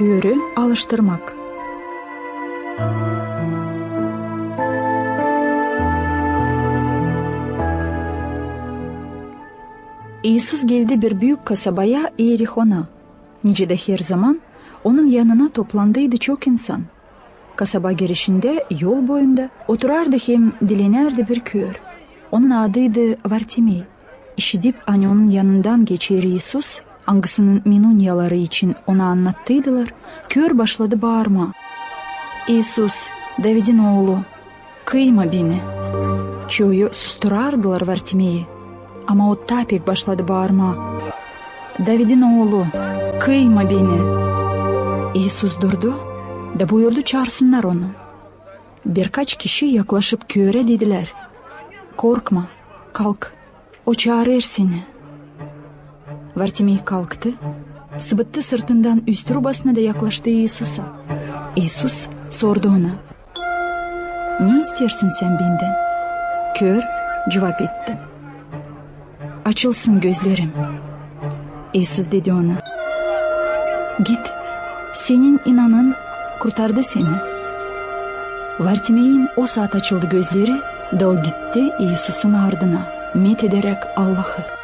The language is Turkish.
köörü alıştırmak. İsus geldi bir büyük kasabaya, Yerihon'a. Nicede her zaman onun yanına toplandıydı çok insan. Kasaba girişinde yol boyunda oturardı hem dilenerdi bir kör. Onun adıydı Vartimey. İşidip onun yanından geçer İsus, angasının minunyaları için ona anlattıydılar. Kör başladı bağırma. İsus, David'in oğlu, kıyma beni. Çoğu susturardılar Vartimey'i. Ama o tapik başladı bağırma. David'in oğlu, kıyma beni. İsus durdu da buyurdu çağırsınlar onu. Birkaç kişi yaklaşıp köre dediler. Korkma, kalk, o çağırır seni. Vartimey kalktı, sıvıttı sırtından üst rubasına da yaklaştı İsus'a. İsus sordu ona. Ne istersin sen benden? Kör cevap etti. Açılsın gözlerim. İsus dedi ona. Git, senin inanın kurtardı seni. Vartimey'in o saat açıldı gözleri da o gitti İsus'un ardına, met ederek Allah'ı.